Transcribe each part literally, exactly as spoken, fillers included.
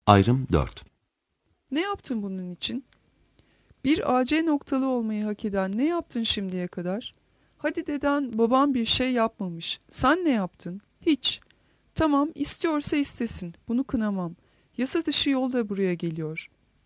Ayrım dört. Ne yaptın bunun için? Bir A C noktalı olmayı hak eden ne yaptın şimdiye kadar? Hadi deden babam bir şey yapmamış. Sen ne yaptın? Hiç. Tamam, istiyorsa istesin. Bunu kınamam. Yasa dışı yol da buraya geliyor.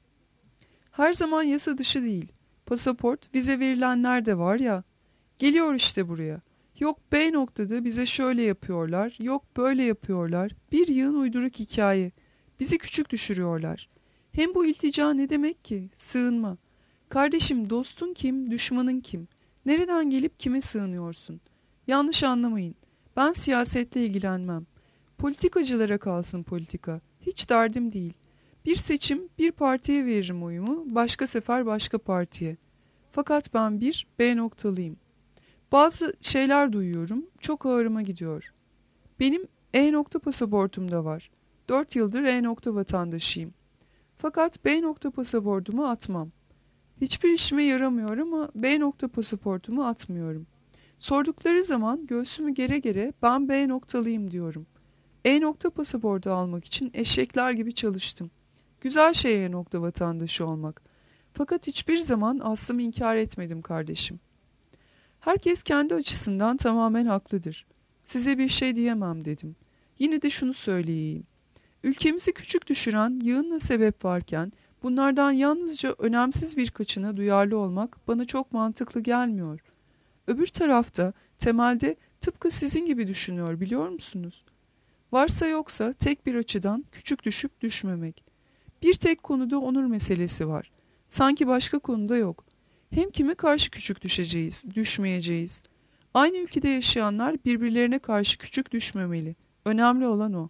Her zaman yasa dışı değil. Pasaport, vize verilenler de var ya. Geliyor işte buraya. Yok B noktada bize şöyle yapıyorlar, yok böyle yapıyorlar. Bir yığın uyduruk hikaye. Bizi küçük düşürüyorlar. Hem bu iltica ne demek ki? Sığınma. Kardeşim, dostun kim, düşmanın kim? Nereden gelip kime sığınıyorsun? Yanlış anlamayın. Ben siyasetle ilgilenmem. Politikacılara kalsın politika. Hiç derdim değil. Bir seçim, bir partiye veririm oyumu, başka sefer başka partiye. Fakat ben bir B noktalıyım. Bazı şeyler duyuyorum, çok ağrıma gidiyor. Benim E nokta pasaportum da var. Dört yıldır E nokta vatandaşıyım. Fakat B nokta pasaportumu atmam. Hiçbir işime yaramıyor ama B nokta pasaportumu atmıyorum. Sordukları zaman göğsümü gere gere ben B noktalıyım diyorum. E nokta pasaportu almak için eşekler gibi çalıştım. Güzel şey E nokta vatandaşı olmak. Fakat hiçbir zaman aslımı inkar etmedim kardeşim. Herkes kendi açısından tamamen haklıdır. Size bir şey diyemem dedim. Yine de şunu söyleyeyim. Ülkemizi küçük düşüren yığınla sebep varken bunlardan yalnızca önemsiz birkaçına duyarlı olmak bana çok mantıklı gelmiyor. Öbür tarafta temelde tıpkı sizin gibi düşünüyor biliyor musunuz? Varsa yoksa tek bir açıdan küçük düşüp düşmemek. Bir tek konuda onur meselesi var. Sanki başka konuda yok. Hem kime karşı küçük düşeceğiz, düşmeyeceğiz. Aynı ülkede yaşayanlar birbirlerine karşı küçük düşmemeli. Önemli olan o.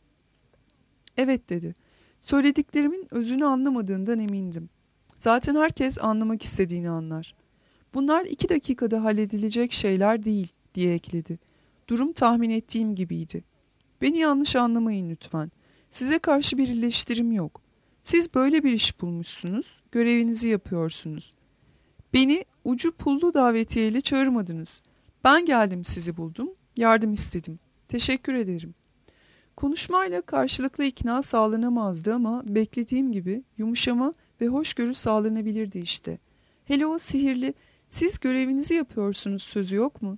Evet dedi. Söylediklerimin özünü anlamadığından emindim. Zaten herkes anlamak istediğini anlar. Bunlar iki dakikada halledilecek şeyler değil diye ekledi. Durum tahmin ettiğim gibiydi. Beni yanlış anlamayın lütfen. Size karşı bir eleştirim yok. Siz böyle bir iş bulmuşsunuz, görevinizi yapıyorsunuz. Beni ucu pullu davetiyeyle çağırmadınız. Ben geldim sizi buldum, yardım istedim. Teşekkür ederim. Konuşmayla karşılıklı ikna sağlanamazdı ama beklediğim gibi yumuşama ve hoşgörü sağlanabilirdi işte. Hele o sihirli, siz görevinizi yapıyorsunuz sözü yok mu?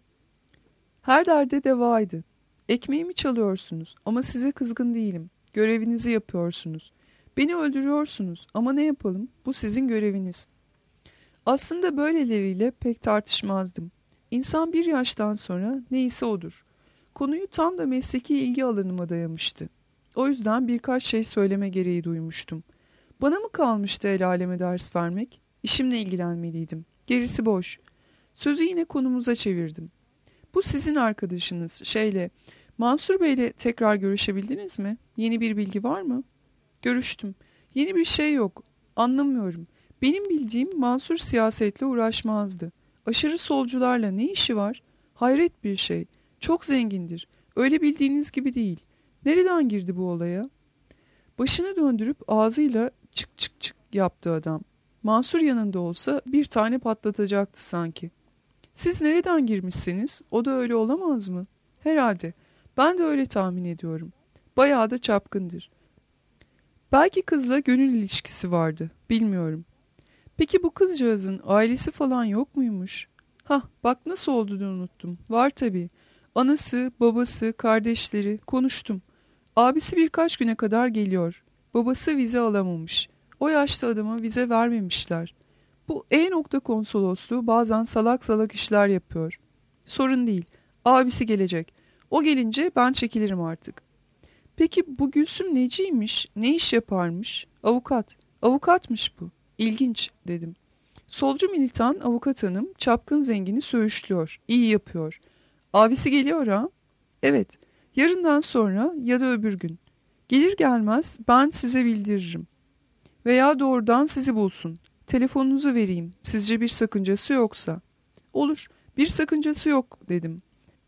Her derde devaydı. Ekmeğimi çalıyorsunuz ama size kızgın değilim. Görevinizi yapıyorsunuz. Beni öldürüyorsunuz ama ne yapalım? Bu sizin göreviniz. Aslında böyleleriyle pek tartışmazdım. İnsan bir yaştan sonra neyse odur. Konuyu tam da mesleki ilgi alanıma dayamıştı. O yüzden birkaç şey söyleme gereği duymuştum. Bana mı kalmıştı el aleme ders vermek? İşimle ilgilenmeliydim. Gerisi boş. Sözü yine konumuza çevirdim. Bu sizin arkadaşınız şeyle, Mansur Bey'le tekrar görüşebildiniz mi? Yeni bir bilgi var mı? Görüştüm. Yeni bir şey yok. Anlamıyorum. Benim bildiğim Mansur siyasetle uğraşmazdı. Aşırı solcularla ne işi var? Hayret bir şey. Çok zengindir. Öyle bildiğiniz gibi değil. Nereden girdi bu olaya? Başını döndürüp ağzıyla çık çık çık yaptı adam. Mansur yanında olsa bir tane patlatacaktı sanki. Siz nereden girmişsiniz? O da öyle olamaz mı? Herhalde. Ben de öyle tahmin ediyorum. Bayağı da çapkındır. Belki kızla gönül ilişkisi vardı. Bilmiyorum. Peki bu kızcağızın ailesi falan yok muymuş? Hah, bak nasıl olduğunu unuttum. Var tabii. Anası, babası, kardeşleri. Konuştum. Abisi birkaç güne kadar geliyor. Babası vize alamamış. O yaşta adama vize vermemişler. Bu E nokta konsolosluğu bazen salak salak işler yapıyor. Sorun değil. Abisi gelecek. O gelince ben çekilirim artık. Peki bu Gülsüm neciymiş? Ne iş yaparmış? Avukat. Avukatmış bu. İlginç dedim. Solcu militan avukat hanım çapkın zengini söğüşlüyor. İyi yapıyor. Abisi geliyor ha? Evet. Yarından sonra ya da öbür gün. Gelir gelmez ben size bildiririm. Veya doğrudan sizi bulsun. Telefonunuzu vereyim. Sizce bir sakıncası yoksa. Olur. Bir sakıncası yok dedim.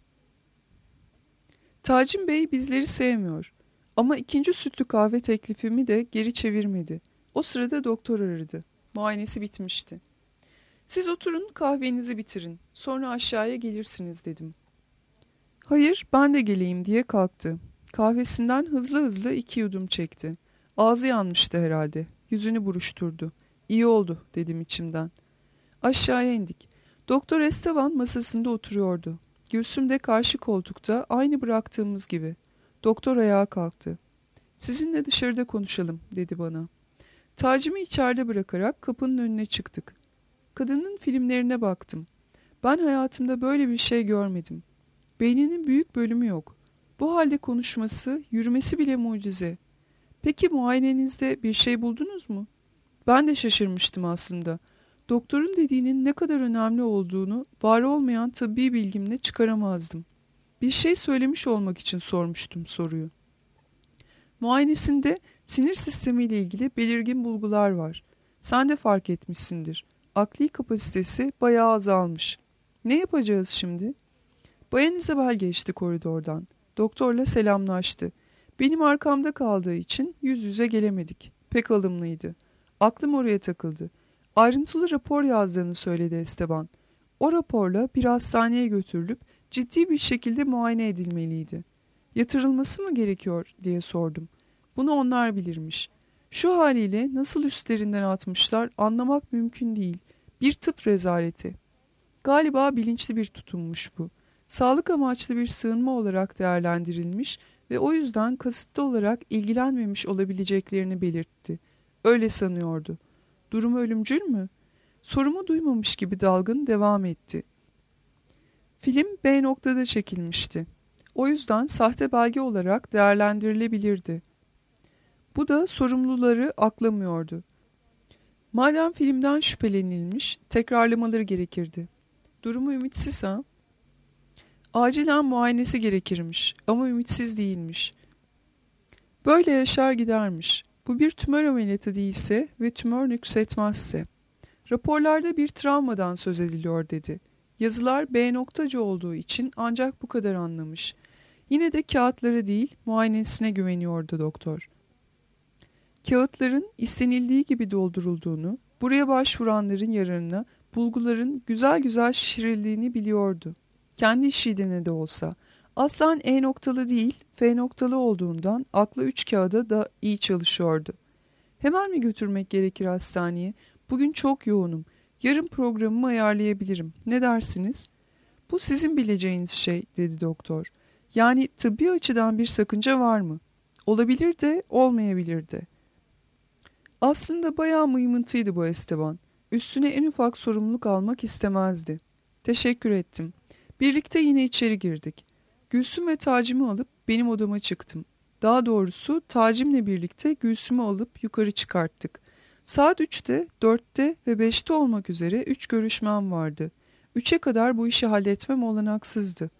Tacim Bey bizleri sevmiyor. Ama ikinci sütlü kahve teklifimi de geri çevirmedi. O sırada doktor aradı. Muayenesi bitmişti. Siz oturun kahvenizi bitirin. Sonra aşağıya gelirsiniz dedim. Hayır ben de geleyim diye kalktı. Kahvesinden hızlı hızlı iki yudum çekti. Ağzı yanmıştı herhalde. Yüzünü buruşturdu. İyi oldu dedim içimden. Aşağıya indik. Doktor Esteban masasında oturuyordu. Gülsüm de karşı koltukta aynı bıraktığımız gibi. Doktor ayağa kalktı. Sizinle dışarıda konuşalım dedi bana. Tacımı içeride bırakarak kapının önüne çıktık. Kadının filmlerine baktım. Ben hayatımda böyle bir şey görmedim. Beyninin büyük bölümü yok. Bu halde konuşması, yürümesi bile mucize. Peki muayenenizde bir şey buldunuz mu? Ben de şaşırmıştım aslında. Doktorun dediğinin ne kadar önemli olduğunu var olmayan tıbbi bilgimle çıkaramazdım. Bir şey söylemiş olmak için sormuştum soruyu. Muayenesinde sinir sistemiyle ilgili belirgin bulgular var. Sen de fark etmişsindir. Akli kapasitesi bayağı azalmış. Ne yapacağız şimdi? Bayan Isabel geçti koridordan. Doktorla selamlaştı. Benim arkamda kaldığı için yüz yüze gelemedik. Pek alımlıydı. Aklım oraya takıldı. Ayrıntılı rapor yazdığını söyledi Esteban. O raporla bir hastaneye götürülüp ciddi bir şekilde muayene edilmeliydi. Yatırılması mı gerekiyor diye sordum. Bunu onlar bilirmiş. Şu haliyle nasıl üstlerinden atmışlar anlamak mümkün değil. Bir tıp rezaleti. Galiba bilinçli bir tutummuş bu. Sağlık amaçlı bir sığınma olarak değerlendirilmiş ve o yüzden kasıtlı olarak ilgilenmemiş olabileceklerini belirtti. Öyle sanıyordu. Durumu ölümcül mü? Sorumu duymamış gibi dalgın devam etti. Film B noktada çekilmişti. O yüzden sahte belge olarak değerlendirilebilirdi. Bu da sorumluları aklamıyordu. Madem filmden şüphelenilmiş, tekrarlamaları gerekirdi. Durumu ümitsiz ha? Acilen muayenesi gerekirmiş ama ümitsiz değilmiş. Böyle yaşar gidermiş. Bu bir tümör ameliyatı değilse ve tümör nüksetmezse. Raporlarda bir travmadan söz ediliyor dedi. Yazılar B noktacı olduğu için ancak bu kadar anlamış. Yine de kağıtları değil, muayenesine güveniyordu doktor. Kağıtların istenildiği gibi doldurulduğunu, buraya başvuranların yararına bulguların güzel güzel şişirildiğini biliyordu. Kendi işiydi ne de olsa. Aslan E noktalı değil, F noktalı olduğundan aklı üç kağıda da iyi çalışıyordu. Hemen mi götürmek gerekir hastaneye? Bugün çok yoğunum. Yarın programımı ayarlayabilirim. Ne dersiniz? Bu sizin bileceğiniz şey, dedi doktor. Yani tıbbi açıdan bir sakınca var mı? Olabilir de, olmayabilir de. Aslında bayağı mıymıntıydı bu Esteban. Üstüne en ufak sorumluluk almak istemezdi. Teşekkür ettim. Birlikte yine içeri girdik. Gülsüm ve tacımı alıp benim odama çıktım. Daha doğrusu tacimle birlikte Gülsüm'ü alıp yukarı çıkarttık. Saat üçte, dörtte ve beşte olmak üzere üç görüşmem vardı. Üçe kadar bu işi halletmem olanaksızdı.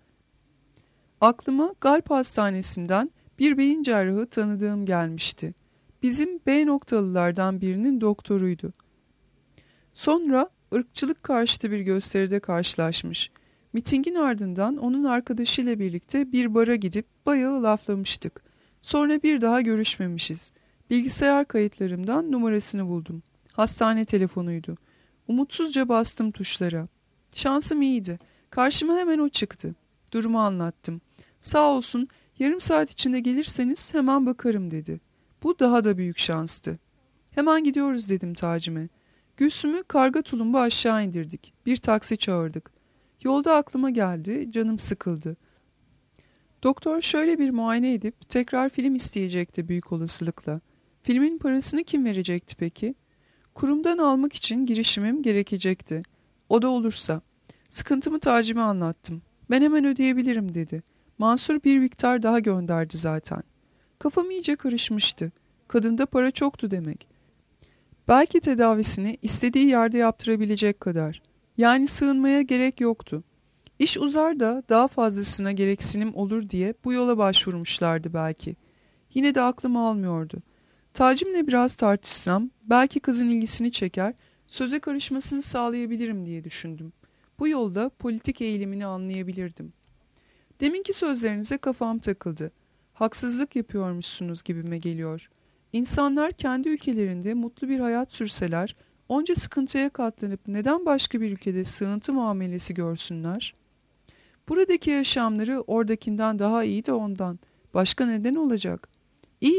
Aklıma Galp Hastanesi'nden bir beyin cerrahı tanıdığım gelmişti. Bizim B noktalılardan birinin doktoruydu. Sonra ırkçılık karşıtı bir gösteride karşılaşmış. Mitingin ardından onun arkadaşıyla birlikte bir bara gidip bayağı laflamıştık. Sonra bir daha görüşmemişiz. Bilgisayar kayıtlarımdan numarasını buldum. Hastane telefonuydu. Umutsuzca bastım tuşlara. Şansım iyiydi. Karşıma hemen o çıktı. Durumu anlattım. Sağ olsun, yarım saat içinde gelirseniz hemen bakarım dedi. Bu daha da büyük şanstı. Hemen gidiyoruz dedim tacime. Gülsüm'ü karga tulumba aşağı indirdik. Bir taksi çağırdık. Yolda aklıma geldi, canım sıkıldı. Doktor şöyle bir muayene edip tekrar film isteyecekti büyük olasılıkla. Filmin parasını kim verecekti peki? Kurumdan almak için girişimim gerekecekti. O da olursa. Sıkıntımı tacime anlattım. Ben hemen ödeyebilirim dedi. Mansur bir miktar daha gönderdi zaten. Kafam iyice karışmıştı. Kadında para çoktu demek. Belki tedavisini istediği yerde yaptırabilecek kadar. Yani sığınmaya gerek yoktu. İş uzar da daha fazlasına gereksinim olur diye bu yola başvurmuşlardı belki. Yine de aklım almıyordu. Tacimle biraz tartışsam belki kızın ilgisini çeker, söze karışmasını sağlayabilirim diye düşündüm. Bu yolda politik eğilimini anlayabilirdim. Deminki sözlerinize kafam takıldı. Haksızlık yapıyormuşsunuz gibime geliyor. İnsanlar kendi ülkelerinde mutlu bir hayat sürseler, onca sıkıntıya katlanıp neden başka bir ülkede sığıntı muamelesi görsünler? Buradaki yaşamları oradakinden daha iyi de ondan. Başka neden olacak? İyi ya,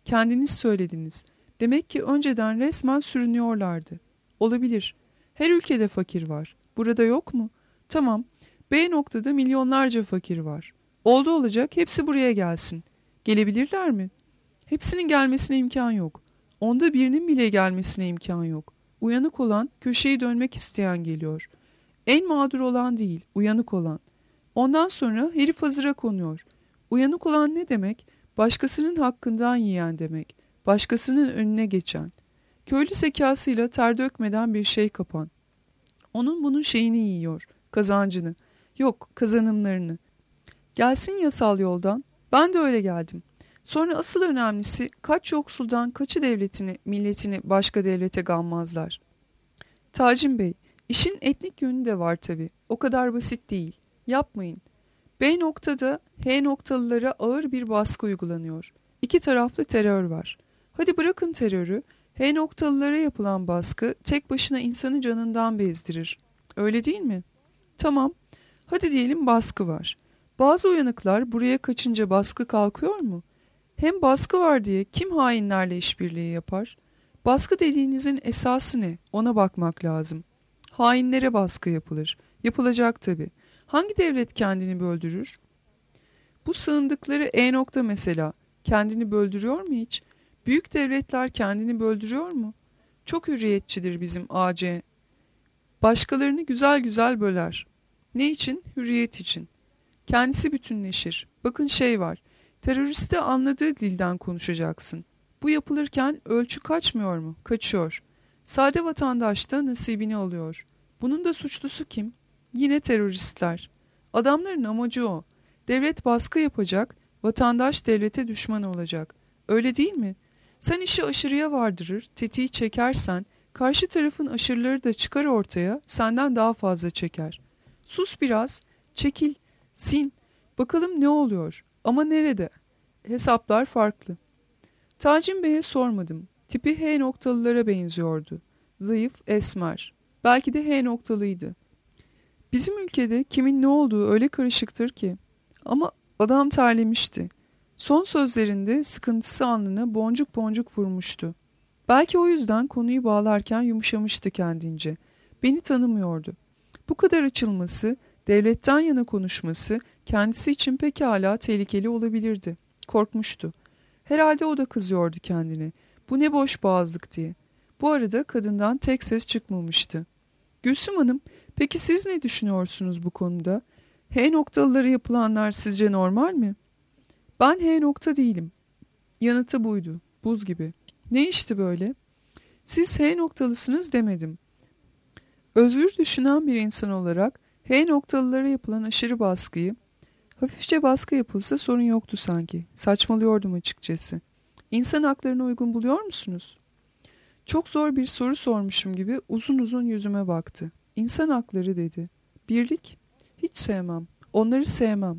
Kendiniz söylediniz. Demek ki önceden resmen sürünüyorlardı. Olabilir. Her ülkede fakir var. Burada yok mu? Tamam. B noktada milyonlarca fakir var. Oldu olacak hepsi buraya gelsin. Gelebilirler mi? Hepsinin gelmesine imkan yok. Onda birinin bile gelmesine imkan yok. Uyanık olan, köşeyi dönmek isteyen geliyor. En mağdur olan değil, uyanık olan. Ondan sonra herif hazıra konuyor. Uyanık olan ne demek? Başkasının hakkından yiyen demek. Başkasının önüne geçen. Köylü zekasıyla ter dökmeden bir şey kapan. Onun bunun şeyini yiyor, kazancını. Yok, kazanımlarını. Gelsin yasal yoldan. Ben de öyle geldim. Sonra asıl önemlisi kaç yoksuldan kaçı devletini, milletini başka devlete gammazlar. Tacim Bey, işin etnik yönü de var tabii. O kadar basit değil. Yapmayın. B noktada H noktalılara ağır bir baskı uygulanıyor. İki taraflı terör var. Hadi bırakın terörü. H noktalılara yapılan baskı tek başına insanı canından bezdirir. Öyle değil mi? Tamam. Hadi diyelim baskı var. Bazı uyanıklar buraya kaçınca baskı kalkıyor mu? Hem baskı var diye kim hainlerle işbirliği yapar? Baskı dediğinizin esası ne? Ona bakmak lazım. Hainlere baskı yapılır. Yapılacak tabii. Hangi devlet kendini böldürür? Bu sığındıkları E nokta mesela kendini böldürüyor mu hiç? Büyük devletler kendini böldürüyor mu? Çok hürriyetçidir bizim A C. Başkalarını güzel güzel böler. Ne için? Hürriyet için. Kendisi bütünleşir. Bakın şey var. Teröriste anladığı dilden konuşacaksın. Bu yapılırken ölçü kaçmıyor mu? Kaçıyor. Sade vatandaş da nasibini alıyor. Bunun da suçlusu kim? Yine teröristler. Adamların amacı o. Devlet baskı yapacak, vatandaş devlete düşman olacak. Öyle değil mi? Sen işi aşırıya vardırır, tetiği çekersen, karşı tarafın aşırıları da çıkar ortaya, senden daha fazla çeker. Sus biraz, çekil, sin. Bakalım ne oluyor? Ama nerede? Hesaplar farklı. Tacim Bey'e sormadım. Tipi H noktalılara benziyordu. Zayıf, esmer. Belki de H noktalıydı. Bizim ülkede kimin ne olduğu öyle karışıktır ki. Ama adam terlemişti. Son sözlerinde sıkıntısı alnına boncuk boncuk vurmuştu. Belki o yüzden konuyu bağlarken yumuşamıştı kendince. Beni tanımıyordu. Bu kadar açılması, devletten yana konuşması kendisi için pekala tehlikeli olabilirdi. Korkmuştu. Herhalde o da kızıyordu kendine. Bu ne boş boğazlık diye. Bu arada kadından tek ses çıkmamıştı. Gülsüm Hanım, peki siz ne düşünüyorsunuz bu konuda? H noktalılara yapılanlar sizce normal mi? Ben H nokta değilim. Yanıtı buydu. Buz gibi. Ne işti böyle? Siz H noktalısınız demedim. Özgür düşünen bir insan olarak H noktalılara yapılan aşırı baskıyı, hafifçe baskı yapılsa sorun yoktu sanki. Saçmalıyordum açıkçası. İnsan haklarına uygun buluyor musunuz? Çok zor bir soru sormuşum gibi uzun uzun yüzüme baktı. İnsan hakları dedi. Birlik? Hiç sevmem. Onları sevmem.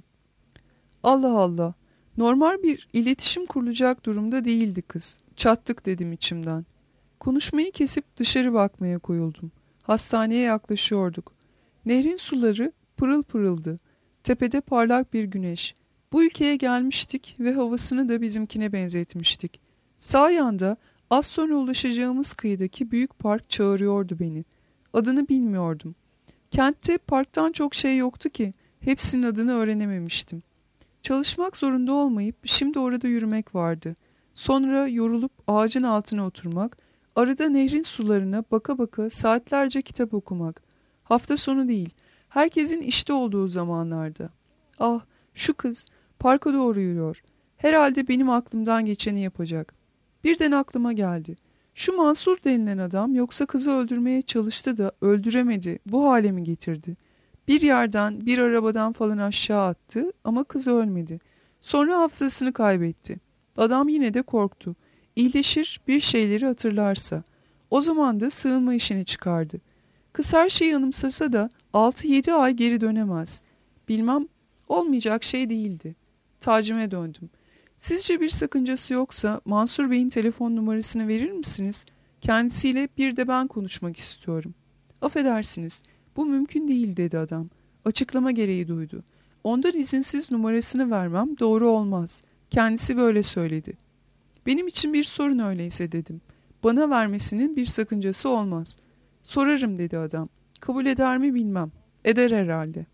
Allah Allah. Normal bir iletişim kurulacak durumda değildi kız. Çattık dedim içimden. Konuşmayı kesip dışarı bakmaya koyuldum. Hastaneye yaklaşıyorduk. Nehrin suları pırıl pırıldı. Tepede parlak bir güneş. Bu ülkeye gelmiştik ve havasını da bizimkine benzetmiştik. Sağ yanda az sonra ulaşacağımız kıyıdaki büyük park çağırıyordu beni. Adını bilmiyordum. Kentte parktan çok şey yoktu ki hepsinin adını öğrenememiştim. Çalışmak zorunda olmayıp şimdi orada yürümek vardı. Sonra yorulup ağacın altına oturmak, arada nehrin sularına baka baka saatlerce kitap okumak. Hafta sonu değil, herkesin işte olduğu zamanlarda. Ah, şu kız parka doğru yürüyor. Herhalde benim aklımdan geçeni yapacak. Birden aklıma geldi. Şu Mansur denilen adam yoksa kızı öldürmeye çalıştı da öldüremedi, bu hale mi getirdi? Bir yerden, bir arabadan falan aşağı attı ama kız ölmedi. Sonra hafızasını kaybetti. Adam yine de korktu. İyileşir, bir şeyleri hatırlarsa. O zaman da sığınma işini çıkardı. Kız her şeyi anımsasa da altı yedi ay geri dönemez. Bilmem, olmayacak şey değildi. Tacime döndüm. Sizce bir sakıncası yoksa Mansur Bey'in telefon numarasını verir misiniz? Kendisiyle bir de ben konuşmak istiyorum. Affedersiniz, bu mümkün değil dedi adam. Açıklama gereği duydu. Ondan izinsiz numarasını vermem doğru olmaz. Kendisi böyle söyledi. Benim için bir sorun öyleyse dedim. Bana vermesinin bir sakıncası olmaz. Sorarım dedi adam. Kabul eder mi bilmem. Eder herhalde.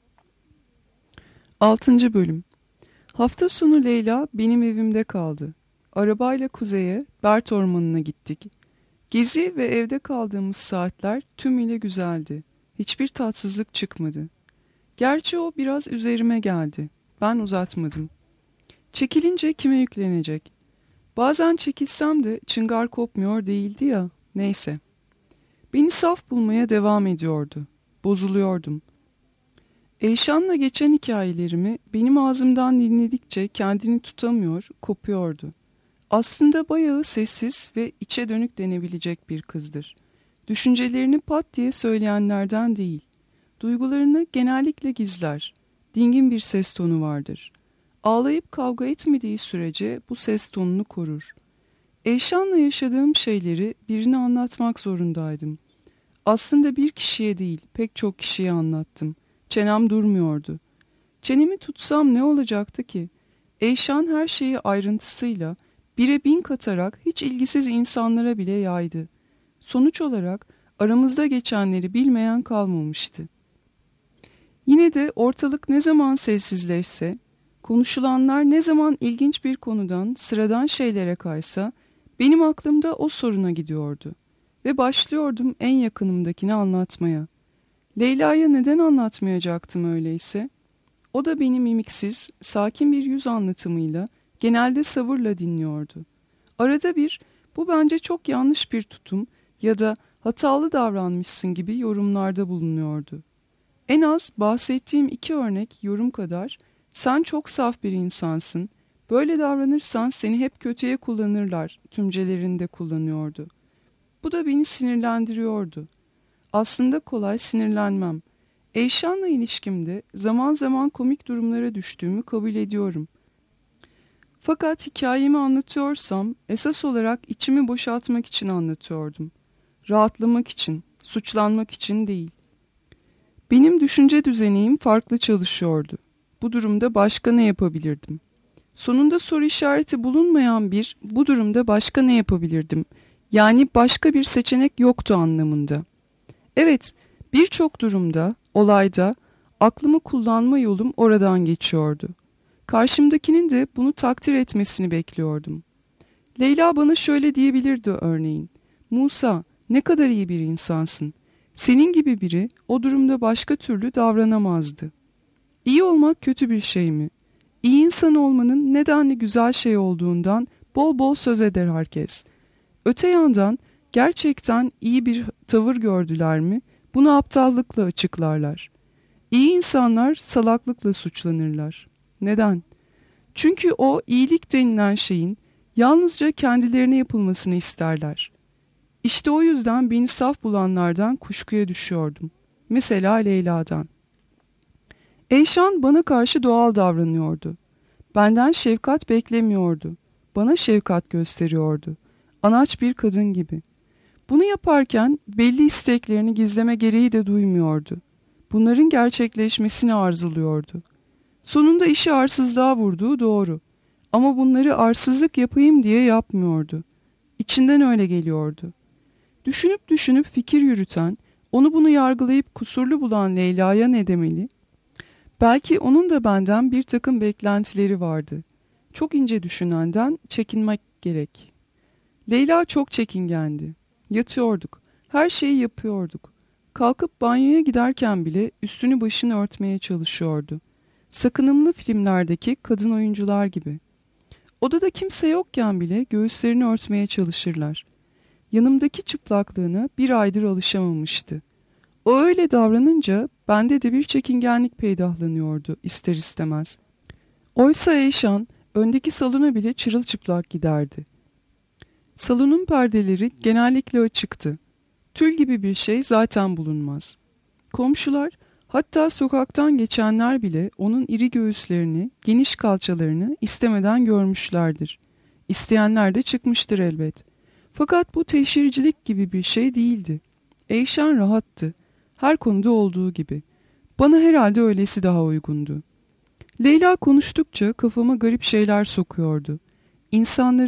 Altıncı bölüm. Hafta sonu Leyla benim evimde kaldı. Arabayla kuzeye, Bert Ormanı'na gittik. Gezi ve evde kaldığımız saatler tümüyle güzeldi. Hiçbir tatsızlık çıkmadı. Gerçi o biraz üzerime geldi. Ben uzatmadım. Çekilince kime yüklenecek? Bazen çekilsem de çıngar kopmuyor değildi ya, neyse. Beni saf bulmaya devam ediyordu. Bozuluyordum. Eyşan'la geçen hikayelerimi benim ağzımdan dinledikçe kendini tutamıyor, kopuyordu. Aslında bayağı sessiz ve içe dönük denebilecek bir kızdır. Düşüncelerini pat diye söyleyenlerden değil. Duygularını genellikle gizler. Dingin bir ses tonu vardır. Ağlayıp kavga etmediği sürece bu ses tonunu korur. Eyşan'la yaşadığım şeyleri birine anlatmak zorundaydım. Aslında bir kişiye değil, pek çok kişiye anlattım. Çenem durmuyordu. Çenemi tutsam ne olacaktı ki? Eyşan her şeyi ayrıntısıyla, bire bin katarak hiç ilgisiz insanlara bile yaydı. Sonuç olarak aramızda geçenleri bilmeyen kalmamıştı. Yine de ortalık ne zaman sessizleşse, konuşulanlar ne zaman ilginç bir konudan sıradan şeylere kaysa, benim aklımda o soruna gidiyordu. Ve başlıyordum en yakınımdakini anlatmaya. Leyla'ya neden anlatmayacaktım öyleyse? O da beni mimiksiz, sakin bir yüz anlatımıyla, genelde sabırla dinliyordu. Arada bir, bu bence çok yanlış bir tutum ya da hatalı davranmışsın gibi yorumlarda bulunuyordu. En az bahsettiğim iki örnek yorum kadar, sen çok saf bir insansın, böyle davranırsan seni hep kötüye kullanırlar tümcelerinde kullanıyordu. Bu da beni sinirlendiriyordu. Aslında kolay sinirlenmem. Eyşan'la ilişkimde zaman zaman komik durumlara düştüğümü kabul ediyorum. Fakat hikayemi anlatıyorsam esas olarak içimi boşaltmak için anlatıyordum. Rahatlamak için, suçlanmak için değil. Benim düşünce düzenim farklı çalışıyordu. Bu durumda başka ne yapabilirdim? Sonunda soru işareti bulunmayan bir, bu durumda başka ne yapabilirdim? Yani başka bir seçenek yoktu anlamında. Evet, birçok durumda, olayda aklımı kullanma yolum oradan geçiyordu. Karşımdakinin de bunu takdir etmesini bekliyordum. Leyla bana şöyle diyebilirdi örneğin. Musa, ne kadar iyi bir insansın. Senin gibi biri o durumda başka türlü davranamazdı. İyi olmak kötü bir şey mi? İyi insan olmanın nedenli güzel şey olduğundan bol bol söz eder herkes. Öte yandan gerçekten iyi bir tavır gördüler mi bunu aptallıkla açıklarlar. İyi insanlar salaklıkla suçlanırlar. Neden? Çünkü o iyilik denilen şeyin yalnızca kendilerine yapılmasını isterler. İşte o yüzden beni saf bulanlardan kuşkuya düşüyordum. Mesela Leyla'dan. Eyşan bana karşı doğal davranıyordu. Benden şefkat beklemiyordu. Bana şefkat gösteriyordu. Anaç bir kadın gibi. Bunu yaparken belli isteklerini gizleme gereği de duymuyordu. Bunların gerçekleşmesini arzuluyordu. Sonunda işi arsızlığa vurduğu doğru. Ama bunları arsızlık yapayım diye yapmıyordu. İçinden öyle geliyordu. Düşünüp düşünüp fikir yürüten, onu bunu yargılayıp kusurlu bulan Leyla'ya ne demeli? Belki onun da benden bir takım beklentileri vardı. Çok ince düşünenden çekinmek gerek. Leyla çok çekingendi. Yatıyorduk. Her şeyi yapıyorduk. Kalkıp banyoya giderken bile üstünü başını örtmeye çalışıyordu. Sakınımlı filmlerdeki kadın oyuncular gibi. Odada kimse yokken bile göğüslerini örtmeye çalışırlar. Yanımdaki çıplaklığına bir aydır alışamamıştı. O öyle davranınca bende de bir çekingenlik peydahlanıyordu ister istemez. Oysa Eyşan öndeki salona bile çırılçıplak giderdi. Salonun perdeleri genellikle açıktı. Tül gibi bir şey zaten bulunmaz. Komşular, hatta sokaktan geçenler bile onun iri göğüslerini, geniş kalçalarını istemeden görmüşlerdir. İsteyenler de çıkmıştır elbet. Fakat bu teşhircilik gibi bir şey değildi. Eyşan rahattı. Her konuda olduğu gibi. Bana herhalde öylesi daha uygundu. Leyla konuştukça kafama garip şeyler sokuyordu. İnsanların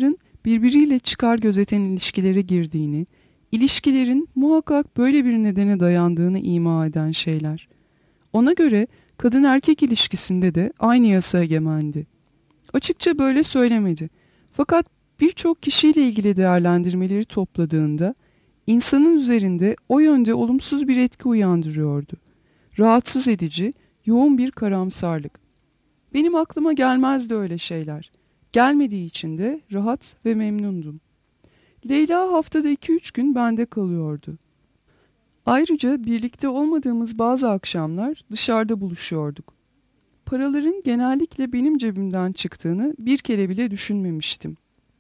birbiriyle çıkar gözeten ilişkilere girdiğini, ilişkilerin muhakkak böyle bir nedene dayandığını ima eden şeyler. Ona göre kadın erkek ilişkisinde de aynı yasa egemendi. Açıkça böyle söylemedi. Fakat birçok kişiyle ilgili değerlendirmeleri topladığında insanın üzerinde o yönde olumsuz bir etki uyandırıyordu. Rahatsız edici, yoğun bir karamsarlık. Benim aklıma gelmezdi öyle şeyler. Gelmediği için de rahat ve memnundum. Leyla haftada iki üç gün bende kalıyordu. Ayrıca birlikte olmadığımız bazı akşamlar dışarıda buluşuyorduk. Paraların genellikle benim cebimden çıktığını bir kere bile düşünmemiştim.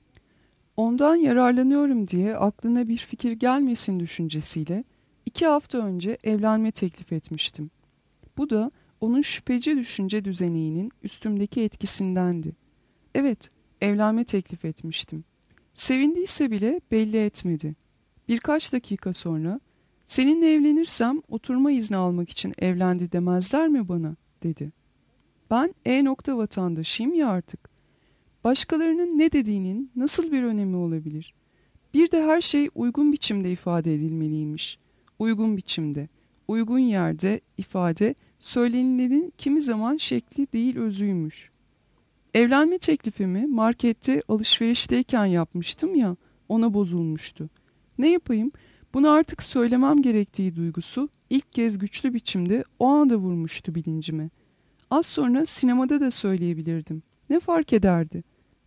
Ondan yararlanıyorum diye aklına bir fikir gelmesin düşüncesiyle iki hafta önce evlenme teklif etmiştim. Bu da onun şüpheci düşünce düzeninin üstümdeki etkisindendi. Evet, evlenme teklif etmiştim. Sevindiyse bile belli etmedi. Birkaç dakika sonra, "Seninle evlenirsem oturma izni almak için evlendi demezler mi bana?" dedi. Ben E nokta vatandaşıyım ya artık. Başkalarının ne dediğinin nasıl bir önemi olabilir? Bir de her şey uygun biçimde ifade edilmeliymiş. Uygun biçimde, uygun yerde ifade, söylenilerin kimi zaman şekli değil özüymüş. Evlenme teklifimi markette alışverişteyken yapmıştım ya, ona bozulmuştu. Ne yapayım? Bunu artık söylemem gerektiği duygusu ilk kez güçlü biçimde o anda vurmuştu bilincime. Az sonra sinemada da söyleyebilirdim. Ne fark ederdi?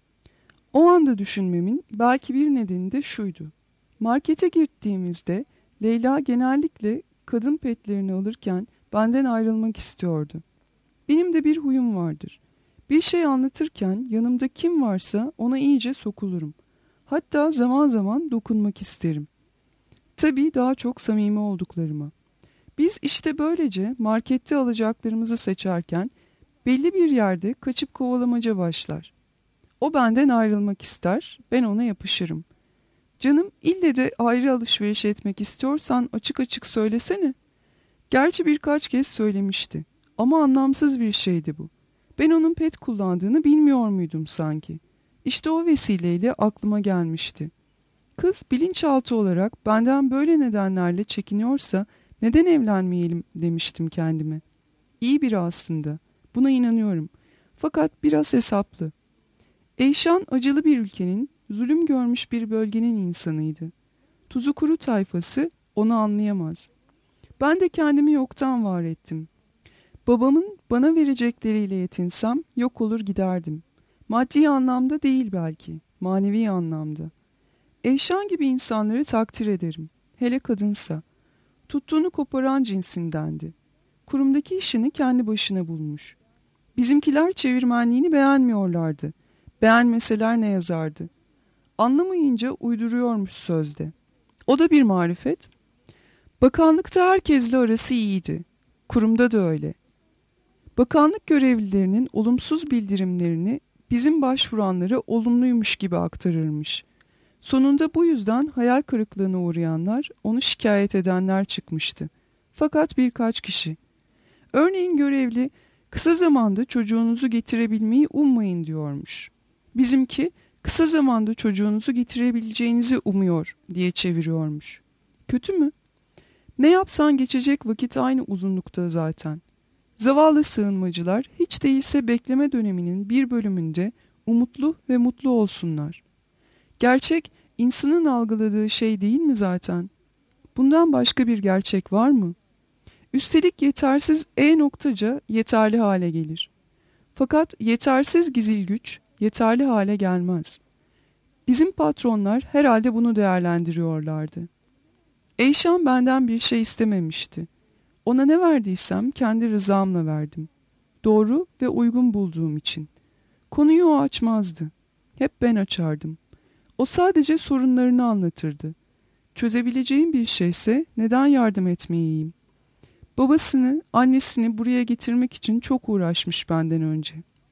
O anda düşünmemin belki bir nedeni de şuydu. Markete gittiğimizde Leyla genellikle kadın petlerini alırken benden ayrılmak istiyordu. Benim de bir huyum vardır. Bir şey anlatırken yanımda kim varsa ona iyice sokulurum. Hatta zaman zaman dokunmak isterim. Tabii daha çok samimi olduklarıma. Biz işte böylece markette alacaklarımızı seçerken belli bir yerde kaçıp kovalamaca başlar. O benden ayrılmak ister, ben ona yapışırım. "Canım, ille de ayrı alışveriş etmek istiyorsan açık açık söylesene." Gerçi birkaç kez söylemişti ama anlamsız bir şeydi bu. Ben onun pet kullandığını bilmiyor muydum sanki? İşte o vesileyle aklıma gelmişti. Kız bilinçaltı olarak benden böyle nedenlerle çekiniyorsa neden evlenmeyelim demiştim kendime. İyi biri aslında. Buna inanıyorum. Fakat biraz hesaplı. Eyşan acılı bir ülkenin, zulüm görmüş bir bölgenin insanıydı. Tuzu kuru tayfası onu anlayamaz. Ben de kendimi yoktan var ettim. Babamın bana verecekleriyle yetinsem yok olur giderdim. Maddi anlamda değil belki, manevi anlamda. Eyşan gibi insanları takdir ederim. Hele kadınsa. Tuttuğunu koparan cinsindendi. Kurumdaki işini kendi başına bulmuş. Bizimkiler çevirmenliğini beğenmiyorlardı. Beğenmeseler ne yazardı? Anlamayınca uyduruyormuş sözde. O da bir marifet. Bakanlıkta herkesle arası iyiydi. Kurumda da öyle. Bakanlık görevlilerinin olumsuz bildirimlerini bizim başvuranlara olumluymuş gibi aktarırmış. Sonunda bu yüzden hayal kırıklığına uğrayanlar, onu şikayet edenler çıkmıştı. Fakat birkaç kişi. Örneğin görevli, "Kısa zamanda çocuğunuzu getirebilmeyi ummayın" diyormuş. Bizimki, "Kısa zamanda çocuğunuzu getirebileceğinizi umuyor" diye çeviriyormuş. Kötü mü? Ne yapsan geçecek vakit aynı uzunlukta zaten. Zavallı sığınmacılar hiç değilse bekleme döneminin bir bölümünde umutlu ve mutlu olsunlar. Gerçek insanın algıladığı şey değil mi zaten? Bundan başka bir gerçek var mı? Üstelik yetersiz E noktaca yeterli hale gelir. Fakat yetersiz gizil güç yeterli hale gelmez. Bizim patronlar herhalde bunu değerlendiriyorlardı. Eyşan benden bir şey istememişti. Ona ne verdiysem kendi rızamla verdim. Doğru ve uygun bulduğum için. Konuyu o açmazdı. Hep ben açardım. O sadece sorunlarını anlatırdı. Çözebileceğim bir şeyse neden yardım etmeyeyim? Babasını, annesini buraya getirmek için çok uğraşmış benden önce.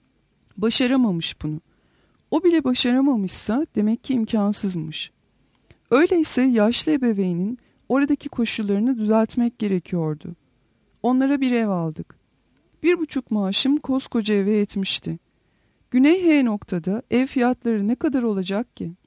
Başaramamış bunu. O bile başaramamışsa demek ki imkansızmış. Öyleyse yaşlı ebeveynin oradaki koşullarını düzeltmek gerekiyordu. Onlara bir ev aldık. Bir buçuk maaşım koskoca eve yetmişti. Güney H noktada ev fiyatları ne kadar olacak ki?